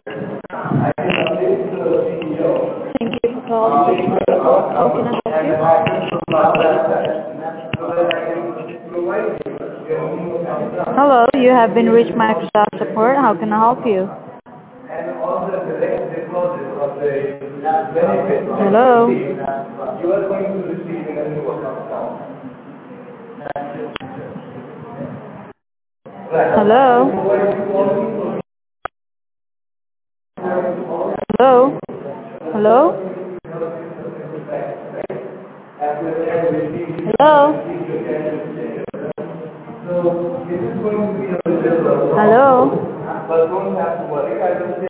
Thank you for calling. How can I help you? Hello, you have been reached Microsoft support. How can I help you? Hello? Hello? Hello? Hello? Hello? Hello?